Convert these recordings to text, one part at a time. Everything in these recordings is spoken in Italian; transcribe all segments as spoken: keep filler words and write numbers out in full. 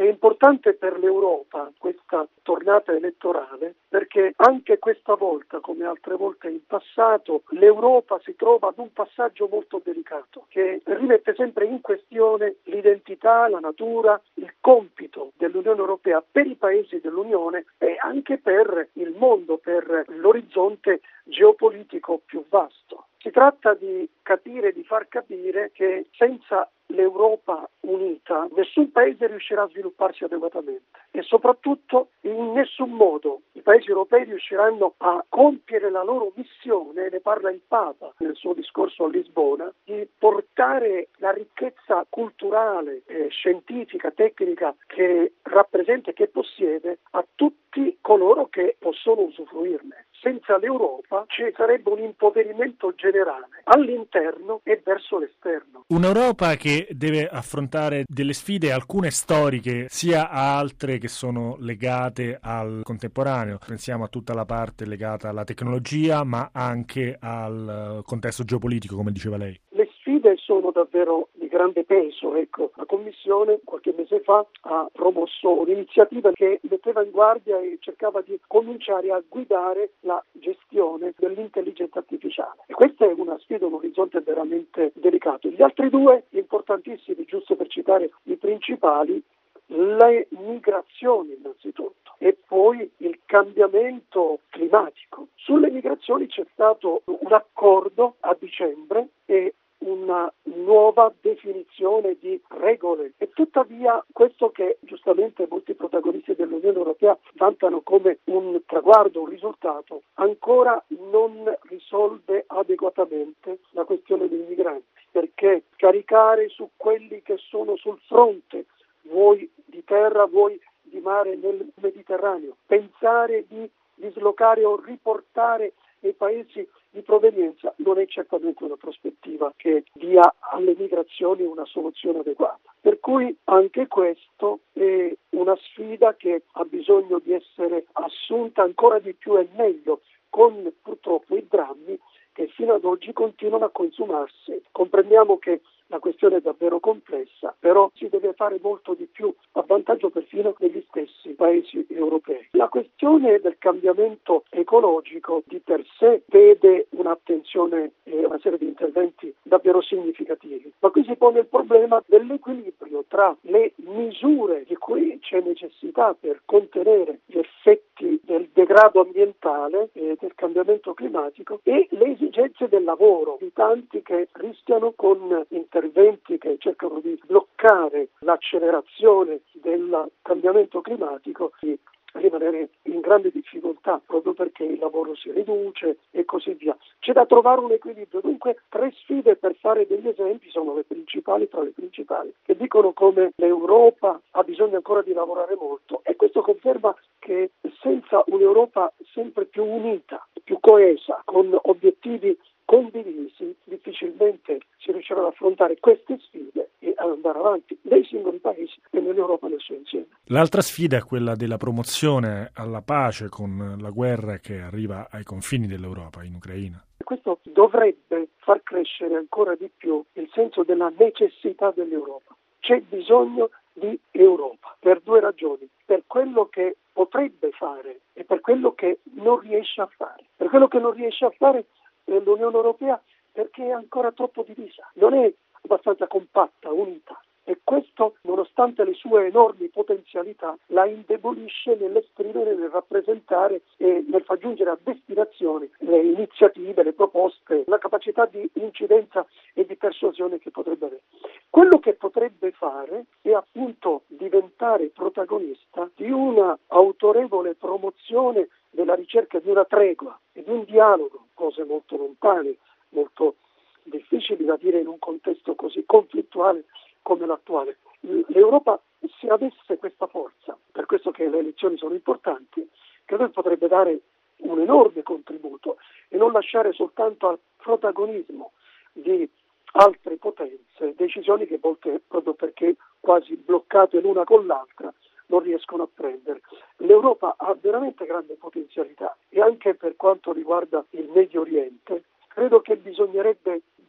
importante per l'Europa questa tornata elettorale perché anche questa volta, come altre volte in passato, l'Europa si trova ad un passaggio molto delicato che rimette sempre in questione l'identità, la natura, il compito dell'Unione Europea per i paesi dell'Unione e anche per il mondo, per l'orizzonte geopolitico più vasto. Si tratta di capire, di far capire che senza l'Europa unita nessun paese riuscirà a svilupparsi adeguatamente e soprattutto in nessun modo i paesi europei riusciranno a compiere la loro missione, ne parla il Papa nel suo discorso a Lisbona, di portare la ricchezza culturale, eh, scientifica, tecnica che rappresenta e che possiede a tutti coloro che possono usufruirne. Senza l'Europa ci sarebbe un impoverimento generale all'interno e verso l'esterno. Un'Europa che deve affrontare delle sfide, alcune storiche, sia a altre che sono legate al contemporaneo. Pensiamo a tutta la parte legata alla tecnologia, ma anche al contesto geopolitico, come diceva lei. Le sfide sono davvero di grande peso. Ecco, la Commissione qualche mese fa ha promosso un'iniziativa che metteva in guardia e cercava di cominciare a guidare la gestione dell'intelligenza artificiale. E questa è una sfida, un orizzonte veramente delicato. Gli altri due importantissimi, giusto per citare i principali, le migrazioni innanzitutto e poi il cambiamento climatico. Sulle migrazioni c'è stato un accordo a dicembre e una nuova definizione di regole e tuttavia questo che giustamente molti protagonisti dell'Unione Europea vantano come un traguardo, un risultato, ancora non risolve adeguatamente la questione dei migranti, perché caricare su quelli che sono sul fronte, vuoi di terra, vuoi di mare nel Mediterraneo, pensare di dislocare o riportare nei paesi di provenienza non è certamente una prospettiva che dia alle migrazioni una soluzione adeguata. Per cui anche questo è una sfida che ha bisogno di essere assunta ancora di più e meglio, con purtroppo i drammi che fino ad oggi continuano a consumarsi. Comprendiamo che la questione è davvero complessa, però si deve fare molto di più a vantaggio perfino degli stessi paesi europei. La questione del cambiamento ecologico di per sé vede un'attenzione e una serie di interventi davvero significativi, ma qui si pone il problema dell'equilibrio tra le misure di cui c'è necessità per contenere gli effetti del degrado ambientale e del cambiamento climatico e le esigenze del lavoro di tanti che rischiano con interventi che cercano di bloccare l'accelerazione del cambiamento climatico di rimanere in grande difficoltà proprio perché il lavoro si riduce e così via. C'è da trovare un equilibrio, dunque tre sfide per fare degli esempi sono le principali tra le principali che dicono come l'Europa ha bisogno ancora di lavorare molto e questo conferma che senza un'Europa sempre più unita, più coesa, con obiettivi condivisi, difficilmente si riuscirà ad affrontare queste sfide e ad andare avanti nei singoli paesi e nell'Europa nel suo insieme. L'altra sfida è quella della promozione alla pace con la guerra che arriva ai confini dell'Europa, in Ucraina. Questo dovrebbe far crescere ancora di più il senso della necessità dell'Europa. C'è bisogno di Europa per due ragioni, per quello che potrebbe fare e per quello che non riesce a fare. Per quello che non riesce a fare l'Unione Europea perché è ancora troppo divisa, non è abbastanza compatta, unita e questo, nonostante le sue enormi potenzialità, la indebolisce nell'esprimere, nel rappresentare e nel far giungere a destinazione le iniziative, le proposte, la capacità di incidenza e di persuasione che potrebbe avere. Quello che potrebbe fare è appunto diventare protagonista di una autorevole promozione della ricerca di una tregua e di un dialogo, cose molto lontane, molto difficili da dire in un contesto così conflittuale come l'attuale. L'Europa, se avesse questa forza, per questo che le elezioni sono importanti, credo che potrebbe dare un enorme contributo e non lasciare soltanto al protagonismo di altre potenze decisioni che a volte, proprio perché quasi bloccate l'una con l'altra, non riescono a prendere. L'Europa ha veramente grande potenzialità e anche per quanto riguarda il Medio Oriente, credo che bisognerebbe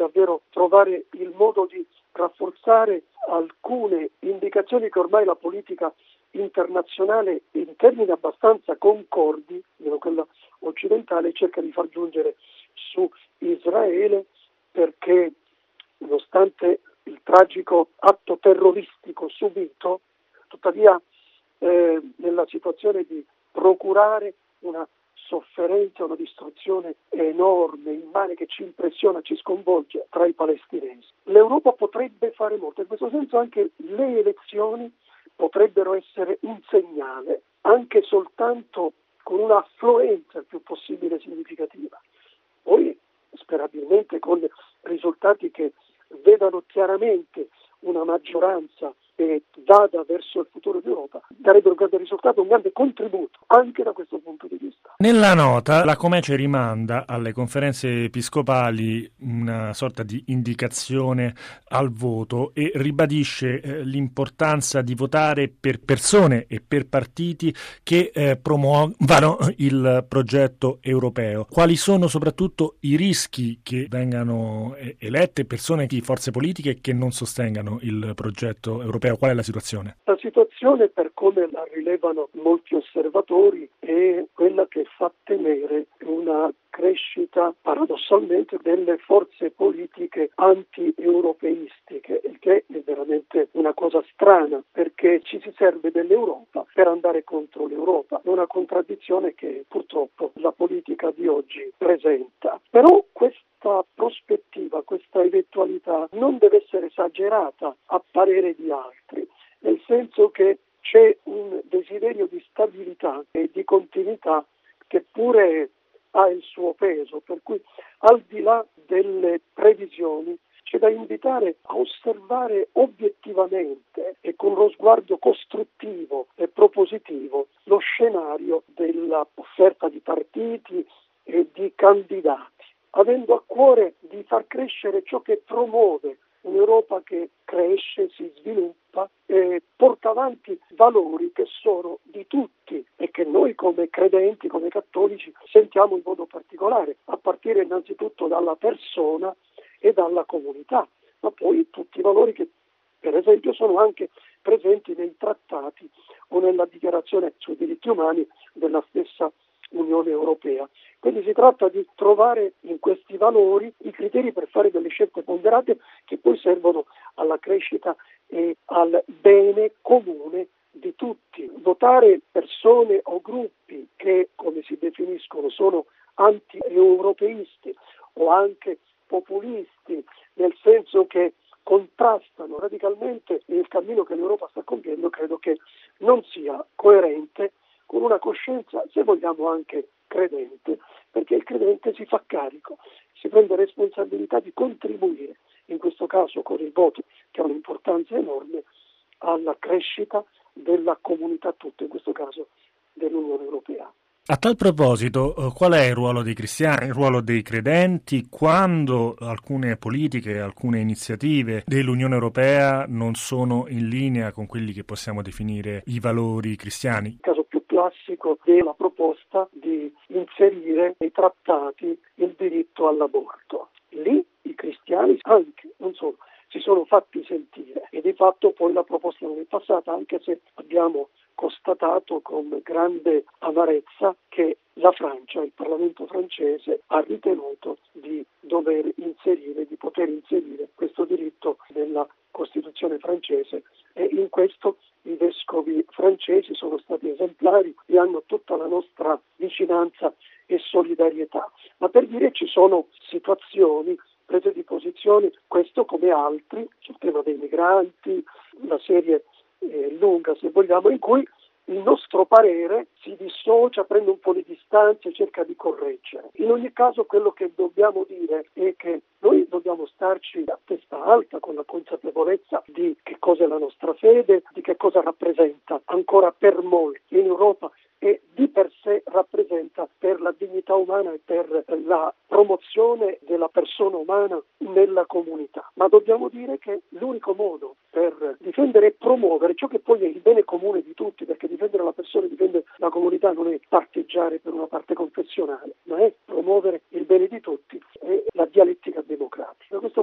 davvero trovare il modo di rafforzare alcune indicazioni che ormai la politica internazionale in termini abbastanza concordi, meno quella occidentale, cerca di far giungere su Israele, perché nonostante il tragico atto terroristico subito, tuttavia eh, nella situazione di procurare una sofferenza, una distruzione enorme, immane, che ci impressiona, ci sconvolge tra i palestinesi. L'Europa potrebbe fare molto, in questo senso anche le elezioni potrebbero essere un segnale, anche soltanto con un'affluenza il più possibile significativa. Poi sperabilmente con risultati che vedano chiaramente una maggioranza che vada verso il futuro d'Europa, darebbe un grande risultato, un grande contributo anche da questo punto di vista. Nella nota la Comece rimanda alle conferenze episcopali una sorta di indicazione al voto e ribadisce eh, l'importanza di votare per persone e per partiti che eh, promuovano il progetto europeo. Quali sono soprattutto i rischi che vengano eh, elette persone di forze politiche che non sostengano il progetto europeo? Qual è la situazione? La situazione, per come la rilevano molti osservatori, è quella che fa temere una crescita paradossalmente delle forze politiche anti-europeistiche, il che è veramente una cosa strana, perché ci si serve dell'Europa per andare contro l'Europa. È una contraddizione che purtroppo la politica di oggi presenta. Però questa prospettiva, questa eventualità non deve essere esagerata a parere di altri, nel senso che c'è un desiderio di stabilità e di continuità che pure ha il suo peso, per cui al di là delle previsioni c'è da invitare a osservare obiettivamente e con uno sguardo costruttivo e propositivo lo scenario dell'offerta di partiti e di candidati, avendo a cuore di far crescere ciò che promuove un'Europa che cresce, si sviluppa e porta avanti valori che sono di tutti e che noi come credenti, come cattolici, sentiamo in modo particolare, a partire innanzitutto dalla persona e dalla comunità, ma poi tutti i valori che per esempio sono anche presenti nei trattati o nella dichiarazione sui diritti umani della stessa Unione Europea. Quindi si tratta di trovare in questi valori i criteri per fare delle scelte ponderate che poi servono alla crescita e al bene comune di tutti. Votare persone o gruppi che, come si definiscono, sono anti-europeisti o anche populisti, nel senso che contrastano radicalmente il cammino che l'Europa sta compiendo, credo che non sia coerente con una coscienza, se vogliamo anche credente, perché il credente si fa carico, si prende responsabilità di contribuire, in questo caso con il voto, che ha un'importanza enorme, alla crescita della comunità tutta, in questo caso dell'Unione Europea. A tal proposito, qual è il ruolo dei cristiani, il ruolo dei credenti quando alcune politiche, alcune iniziative dell'Unione Europea non sono in linea con quelli che possiamo definire i valori cristiani? Il caso più classico è la proposta di inserire nei trattati il diritto all'aborto. Lì i cristiani, anche, non solo, si sono fatti sentire e di fatto poi la proposta non è passata, anche se abbiamo constatato con grande amarezza che la Francia, il Parlamento francese, ha ritenuto di dover inserire, di poter inserire questo diritto nella Costituzione francese, e in questo i vescovi francesi sono stati esemplari e hanno tutta la nostra vicinanza e solidarietà. Ma per dire, ci sono situazioni, prese di posizione, questo come altri, sul tema dei migranti, una serie eh, lunga se vogliamo, in cui il nostro parere si dissocia, prende un po' di distanza e cerca di correggere. In ogni caso quello che dobbiamo dire è che noi dobbiamo starci a testa alta con la consapevolezza di che cosa è la nostra fede, di che cosa rappresenta ancora per molti in Europa e di per sé rappresenta per la dignità umana e per la promozione della persona umana nella comunità. Ma dobbiamo dire che l'unico modo per difendere e promuovere ciò che poi è il bene comune di tutti, perché difendere la persona e difendere la comunità non è parteggiare per una parte confessionale, ma è promuovere il bene di tutti, è la dialettica democratica. Da questo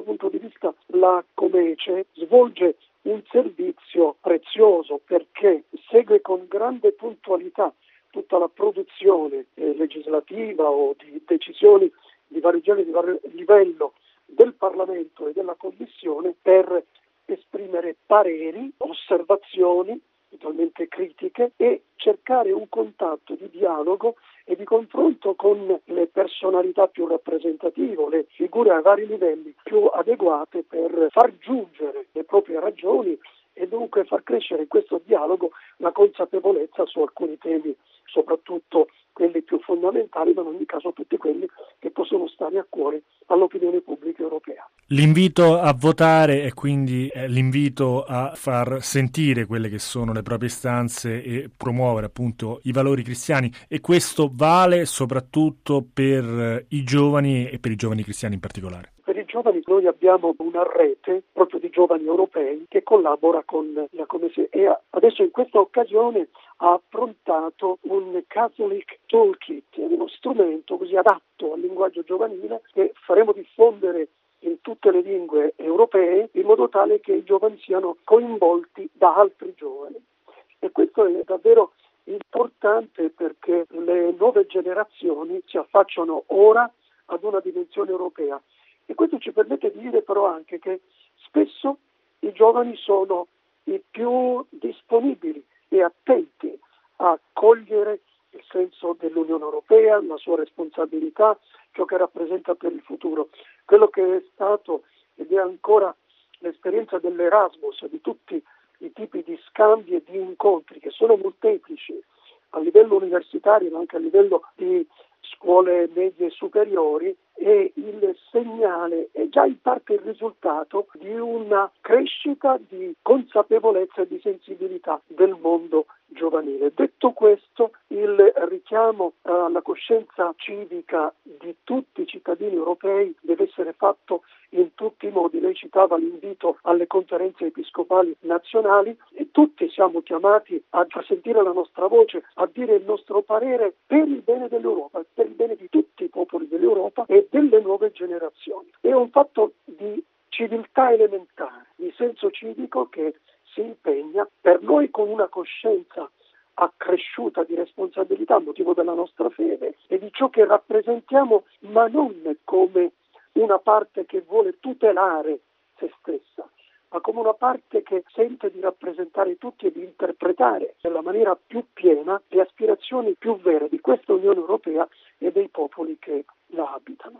invece svolge un servizio prezioso perché segue con grande puntualità tutta la produzione eh, legislativa o di decisioni di vario genere, di vario livello del Parlamento e della Commissione per esprimere pareri, osservazioni totalmente critiche e cercare un contatto di dialogo e di confronto con le personalità più rappresentative, le figure a vari livelli più adeguate per far giungere le proprie ragioni e dunque far crescere in questo dialogo la consapevolezza su alcuni temi, soprattutto quelli più fondamentali, ma in ogni caso tutti quelli che possono stare a cuore all'opinione pubblica europea. L'invito a votare è quindi eh, l'invito a far sentire quelle che sono le proprie istanze e promuovere appunto i valori cristiani, e questo vale soprattutto per eh, i giovani e per i giovani cristiani in particolare. Per i giovani noi abbiamo una rete proprio di giovani europei che collabora con la Commissione e adesso in questa occasione ha approntato un Catholic Toolkit, uno strumento così adatto al linguaggio giovanile che faremo diffondere in tutte le lingue europee in modo tale che i giovani siano coinvolti da altri giovani. E questo è davvero importante perché le nuove generazioni si affacciano ora ad una dimensione europea. E questo ci permette di dire però anche che spesso i giovani sono i più disponibili e attenti a cogliere il senso dell'Unione Europea, la sua responsabilità, ciò che rappresenta per il futuro. Quello che è stato ed è ancora l'esperienza dell'Erasmus, di tutti i tipi di scambi e di incontri che sono molteplici a livello universitario ma anche a livello di scuole medie e superiori, è il segnale, è già in parte il risultato di una crescita di consapevolezza e di sensibilità del mondo giovanile. Detto questo, il richiamo alla coscienza civica di tutti i cittadini europei deve essere fatto in tutti i modi. Lei citava l'invito alle conferenze episcopali nazionali e tutti siamo chiamati a far sentire la nostra voce, a dire il nostro parere per il bene dell'Europa, per il bene di tutti i popoli dell'Europa e delle nuove generazioni. È un fatto di civiltà elementare, di senso civico che si impegna per noi con una coscienza accresciuta di responsabilità a motivo della nostra fede e di ciò che rappresentiamo, ma non come una parte che vuole tutelare se stessa, ma come una parte che sente di rappresentare tutti e di interpretare nella maniera più piena le aspirazioni più vere di questa Unione Europea e dei popoli che la abitano.